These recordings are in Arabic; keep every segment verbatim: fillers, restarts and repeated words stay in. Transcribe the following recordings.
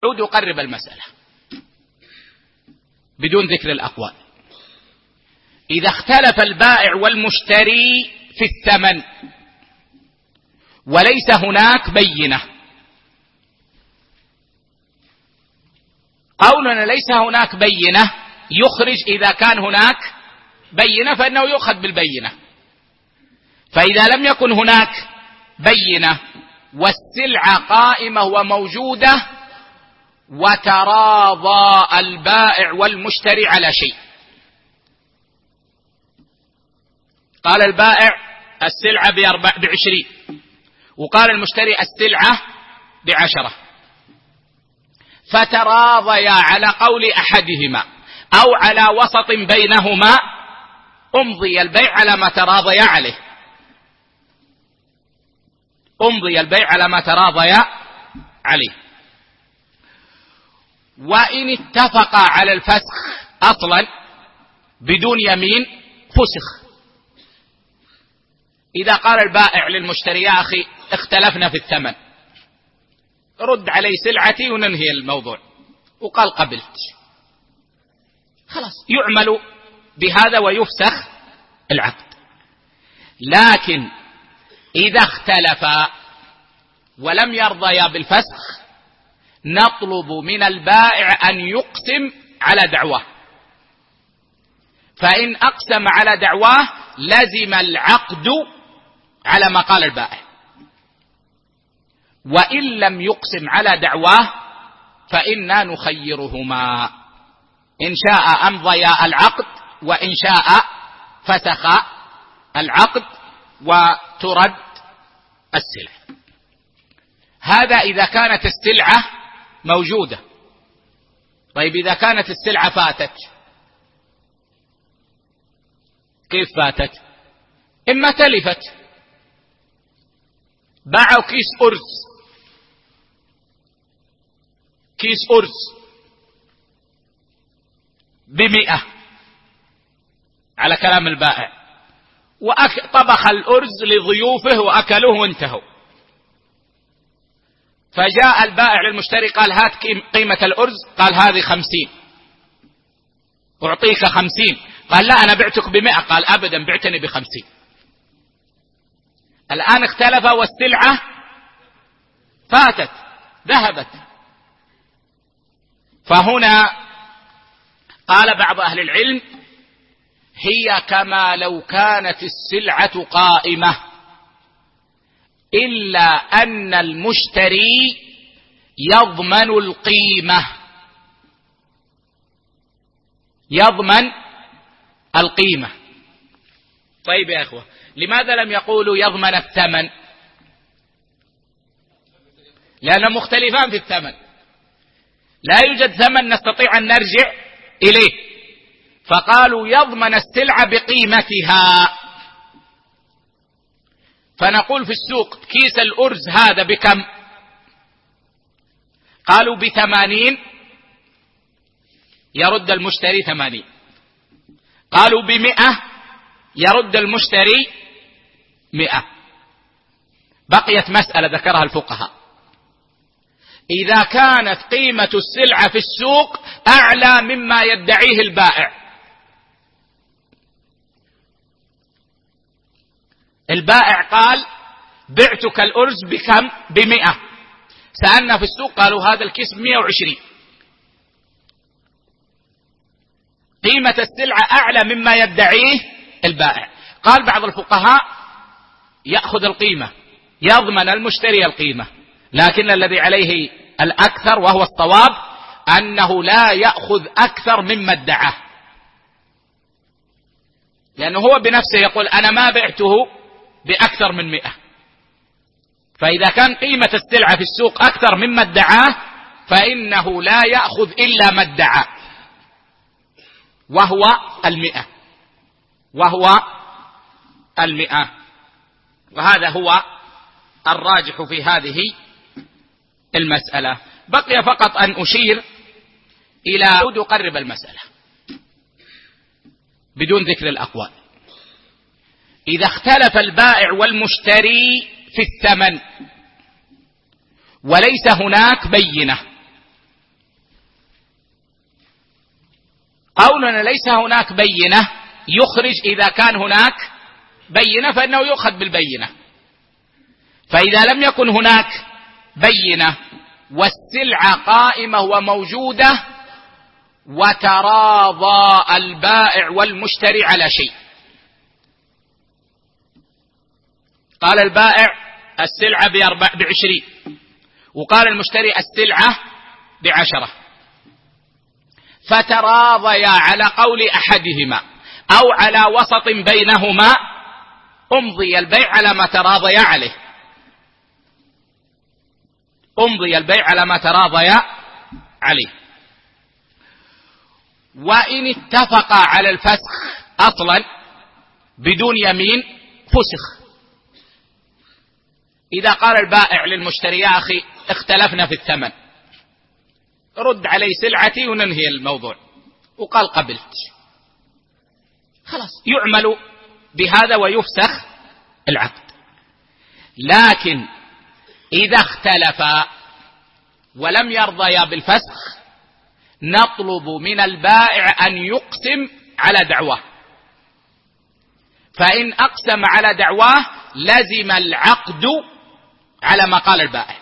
يعود يقرب المسألة بدون ذكر الأقوال. إذا اختلف البائع والمشتري في الثمن وليس هناك بينة. قولنا ليس هناك بينة يخرج إذا كان هناك بينة فإنه يؤخذ بالبينة. فإذا لم يكن هناك بينة والسلعة قائمة وموجودة وتراضى البائع والمشتري على شيء، قال البائع السلعة بعشرين وقال المشتري السلعة بعشرة، فتراضيا على قول أحدهما أو على وسط بينهما، أمضي البيع على ما تراضيا عليه، أمضي البيع على ما تراضيا عليه. وإن اتفقا على الفسخ أصلا بدون يمين فسخ. إذا قال البائع للمشتري يا أخي اختلفنا في الثمن، رد علي سلعتي وننهي الموضوع، وقال قبلت، خلاص يعمل بهذا ويفسخ العقد. لكن إذا اختلفا ولم يرضيا بالفسخ نطلب من البائع أن يقسم على دعواه، فإن أقسم على دعواه لزم العقد على ما قال البائع، وإن لم يقسم على دعواه فإنا نخيرهما، إن شاء أمضيا العقد وإن شاء فسخ العقد وترد السلعة. هذا إذا كانت السلعة موجودة. طيب إذا كانت السلعة فاتت، كيف فاتت؟ إما تلفت، باعوا كيس أرز، كيس أرز بمئة على كلام البائع، وطبخ الأرز لضيوفه وأكلوه وانتهوا، فجاء البائع للمشتري قال هات قيمة الأرز، قال هذه خمسين أعطيك خمسين، قال لا أنا بعتك بمئة، قال أبدا بعتني بخمسين. الآن اختلف والسلعة فاتت ذهبت. فهنا قال بعض أهل العلم هي كما لو كانت السلعة قائمة، إلا أن المشتري يضمن القيمة، يضمن القيمة. طيب يا أخوة، لماذا لم يقولوا يضمن الثمن؟ لأن مختلفان في الثمن، لا يوجد ثمن نستطيع أن نرجع إليه، فقالوا يضمن السلعة بقيمتها. فنقول في السوق كيس الأرز هذا بكم؟ قالوا بثمانين، يرد المشتري ثمانين. قالوا بمئة، يرد المشتري مئة. بقيت مسألة ذكرها الفقهاء، إذا كانت قيمة السلعة في السوق أعلى مما يدعيه البائع، البائع قال بعتك الأرز بكم؟ بمئة. سألنا في السوق قالوا هذا الكيس بمئة وعشرين، قيمة السلعة أعلى مما يدعيه البائع. قال بعض الفقهاء يأخذ القيمة، يضمن المشتري القيمة، لكن الذي عليه الأكثر وهو الصواب أنه لا يأخذ أكثر مما ادعاه، لأنه هو بنفسه يقول أنا ما بعته بأكثر من مئة. فإذا كان قيمة السلعة في السوق أكثر مما ادعاه فإنه لا يأخذ إلا ما ادعى، وهو المئة، وهو المئة. وهذا هو الراجح في هذه المسألة. بقي فقط أن أشير إلى عود أقرب المسألة بدون ذكر الأقوال. إذا اختلف البائع والمشتري في الثمن وليس هناك بينة، قولنا ليس هناك بينة يخرج إذا كان هناك بينة فإنه يؤخذ بالبينة. فإذا لم يكن هناك بينة والسلعة قائمة وموجودة وتراضى البائع والمشتري على شيء، قال البائع السلعة بعشرين وقال المشتري السلعة بعشرة، فتراضيا على قول أحدهما أو على وسط بينهما، أمضي البيع على ما تراضيا عليه، أمضي البيع على ما تراضيا عليه. وإن اتفقا على الفسخ أصلا بدون يمين فسخ. إذا قال البائع للمشتري يا أخي اختلفنا في الثمن، رد علي سلعتي وننهي الموضوع، وقال قبلت، خلاص يعمل بهذا ويفسخ العقد. لكن إذا اختلفا ولم يرضيا بالفسخ نطلب من البائع أن يقسم على دعواه، فإن أقسم على دعواه لزم العقد على ما قال البائع،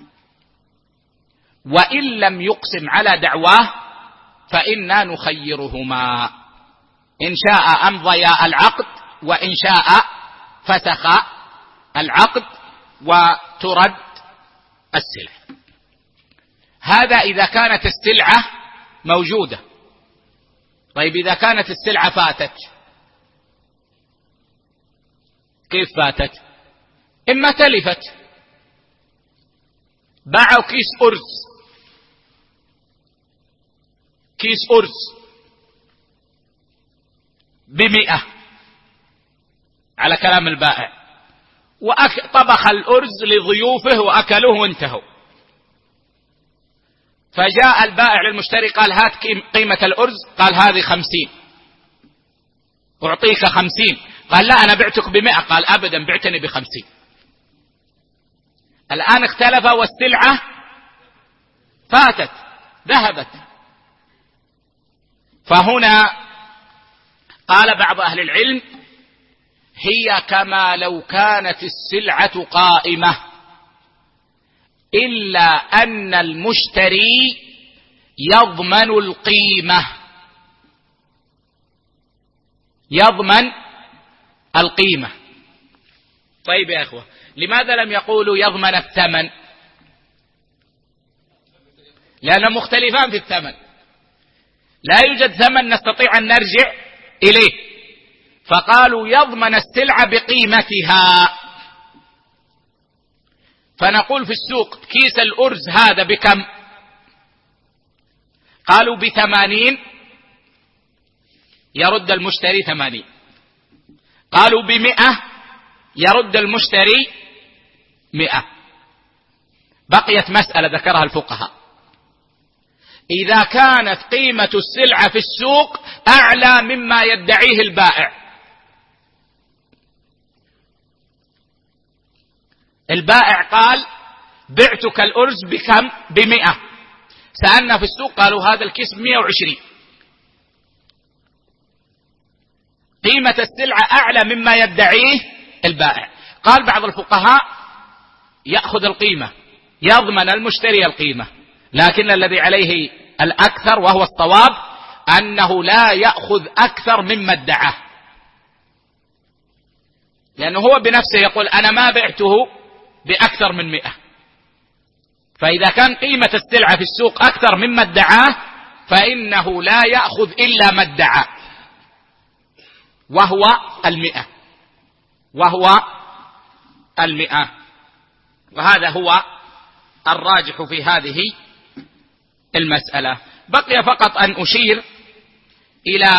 وإن لم يقسم على دعواه فإنا نخيرهما، إن شاء أمضيا العقد وإن شاء فسخ العقد وترد السلعة. هذا إذا كانت السلعة موجودة. طيب إذا كانت السلعة فاتت، كيف فاتت؟ إما تلفت، باعوا كيس أرز، كيس أرز بمئة على كلام البائع، وطبخ الأرز لضيوفه وأكلوه وانتهوا، فجاء البائع للمشتري قال هات قيمة الأرز، قال هذه خمسين، أعطيك خمسين، قال لا أنا بعتك بمئة، قال أبدا بعتني بخمسين. الآن اختلف والسلعة فاتت ذهبت. فهنا قال بعض أهل العلم هي كما لو كانت السلعة قائمة، إلا أن المشتري يضمن القيمة، يضمن القيمة. طيب يا أخوة، لماذا لم يقولوا يضمن الثمن؟ لأنهم مختلفان في الثمن، لا يوجد ثمن نستطيع أن نرجع إليه، فقالوا يضمن السلعة بقيمتها. فنقول في السوق كيس الأرز هذا بكم؟ قالوا بثمانين، يرد المشتري ثمانين. قالوا بمئة، يرد المشتري مئة. بقيت مسألة ذكرها الفقهاء، إذا كانت قيمة السلعة في السوق أعلى مما يدعيه البائع، البائع قال بعتك الأرز بكم؟ بمئة. سألنا في السوق قالوا هذا الكيس مئة وعشرين، قيمة السلعة أعلى مما يدعيه البائع. قال بعض الفقهاء يأخذ القيمة، يضمن المشتري القيمة، لكن الذي عليه الأكثر وهو الصواب أنه لا يأخذ أكثر مما ادعاه، لأنه هو بنفسه يقول أنا ما بعته بأكثر من مئة. فإذا كان قيمة السلعة في السوق أكثر مما ادعاه فإنه لا يأخذ إلا ما ادعى، وهو المئة، وهو المئة. وهذا هو الراجح في هذه المسألة. بقي فقط أن أشير إلى